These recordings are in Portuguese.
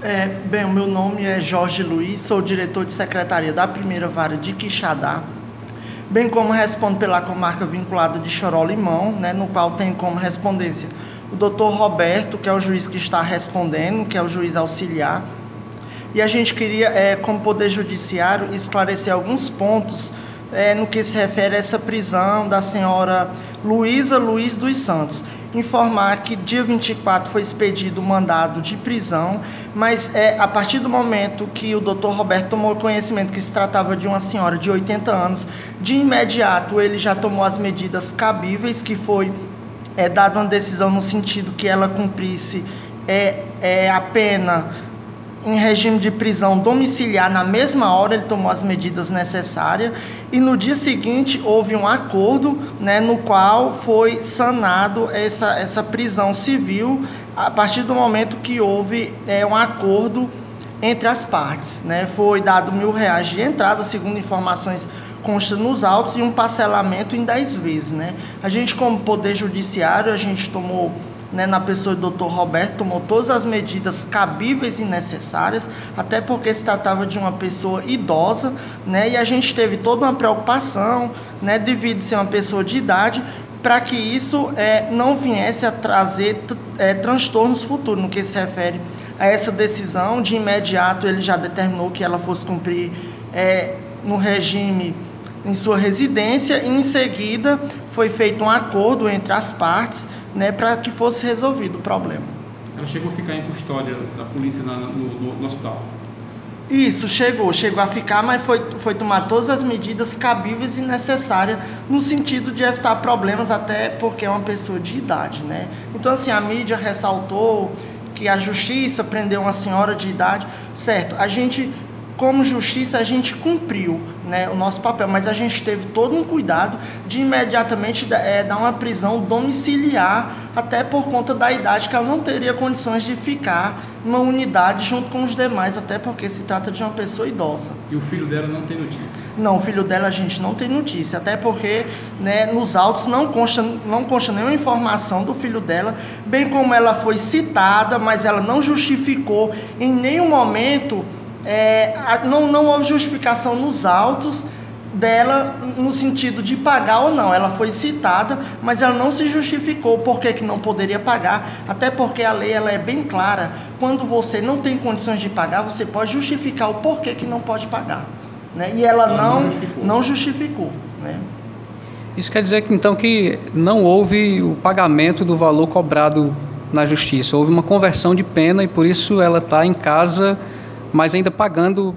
Bem, o meu nome é Jorge Luiz, sou diretor de secretaria da primeira vara de Quixadá, bem como respondo pela comarca vinculada de Choró-Limão, né, no qual tem como respondência o doutor Roberto, que é o juiz que está respondendo, que é o juiz auxiliar. E a gente queria, como Poder Judiciário, esclarecer alguns pontos no que se refere a essa prisão da senhora Luísa Luiz dos Santos. Informar que dia 24 foi expedido o mandado de prisão, mas a partir do momento que o doutor Roberto tomou conhecimento que se tratava de uma senhora de 80 anos, de imediato ele já tomou as medidas cabíveis, que foi dada uma decisão no sentido que ela cumprisse a pena em regime de prisão domiciliar. Na mesma hora ele tomou as medidas necessárias e no dia seguinte houve um acordo, né, no qual foi sanado essa prisão civil a partir do momento que houve um acordo entre as partes, né? Foi dado R$1.000 de entrada, segundo informações consta nos autos, e um parcelamento em 10 vezes, né? A gente, como Poder Judiciário, a gente tomou, na pessoa do Dr. Roberto, tomou todas as medidas cabíveis e necessárias, até porque se tratava de uma pessoa idosa, né? E a gente teve toda uma preocupação, né, devido ser uma pessoa de idade, para que isso não viesse a trazer transtornos futuros. No que se refere a essa decisão, de imediato ele já determinou que ela fosse cumprir no regime em sua residência, e em seguida foi feito um acordo entre as partes, né, para que fosse resolvido o problema. Ela chegou a ficar em custódia da polícia no hospital? Isso, chegou a ficar, mas foi tomar todas as medidas cabíveis e necessárias no sentido de evitar problemas, até porque é uma pessoa de idade, né? Então, assim, a mídia ressaltou que a justiça prendeu uma senhora de idade, certo? A gente, como justiça, a gente cumpriu, né, o nosso papel, mas a gente teve todo um cuidado de imediatamente dar uma prisão domiciliar, até por conta da idade, que ela não teria condições de ficar numa unidade junto com os demais, até porque se trata de uma pessoa idosa. E o filho dela não tem notícia? Não, o filho dela a gente não tem notícia, até porque, né, nos autos não consta nenhuma informação do filho dela, bem como ela foi citada, mas ela não justificou em nenhum momento. Não houve justificação nos autos dela no sentido de pagar ou não. Ela foi citada, mas ela não se justificou por que não poderia pagar, até porque a lei ela é bem clara. Quando você não tem condições de pagar, você pode justificar o porquê que não pode pagar, né? E ela não justificou, né? Isso quer dizer que então que não houve o pagamento do valor cobrado na justiça, houve uma conversão de pena e por isso ela está em casa, mas ainda pagando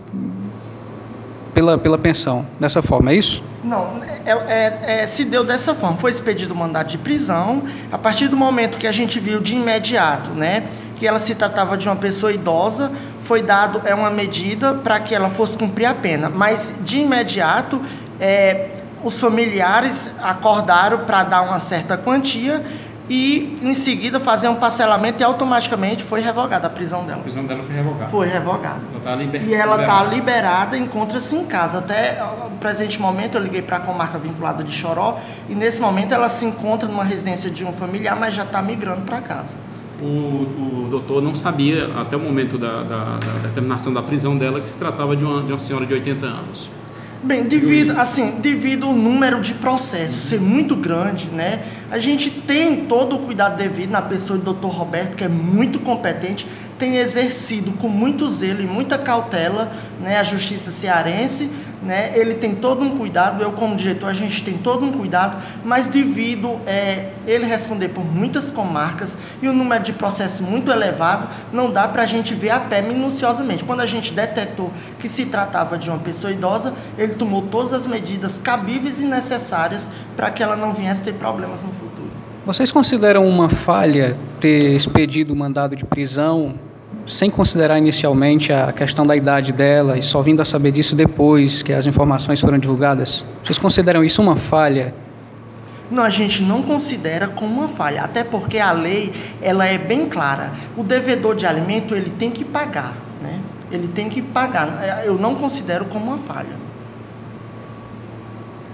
pela pensão, dessa forma, é isso? Não, se deu dessa forma, foi expedido o mandado de prisão, a partir do momento que a gente viu de imediato, né, que ela se tratava de uma pessoa idosa, foi dado uma medida para que ela fosse cumprir a pena, mas de imediato os familiares acordaram para dar uma certa quantia, e em seguida fazer um parcelamento, e automaticamente foi revogada a prisão dela. A prisão dela foi revogada? Foi revogada. E ela está liberada, encontra-se em casa. Até o presente momento eu liguei para a comarca vinculada de Choró, e nesse momento ela se encontra numa residência de um familiar, mas já está migrando para casa. O doutor não sabia, até o momento da determinação da prisão dela, que se tratava de uma senhora de 80 anos. Bem, devido ao número de processos ser muito grande, né, a gente tem todo o cuidado devido na pessoa do Dr. Roberto, que é muito competente, tem exercido com muito zelo e muita cautela, né, a justiça cearense, né, ele tem todo um cuidado, eu como diretor a gente tem todo um cuidado, mas devido ele responder por muitas comarcas e o número de processos muito elevado, não dá para a gente ver a pé minuciosamente. Quando a gente detectou que se tratava de uma pessoa idosa, ele tomou todas as medidas cabíveis e necessárias para que ela não viesse ter problemas no futuro. Vocês consideram uma falha ter expedido o mandado de prisão sem considerar inicialmente a questão da idade dela e só vindo a saber disso depois que as informações foram divulgadas? Vocês consideram isso uma falha? Não, a gente não considera como uma falha, até porque a lei ela é bem clara. O devedor de alimento ele tem que pagar, né? Ele tem que pagar. Eu não considero como uma falha.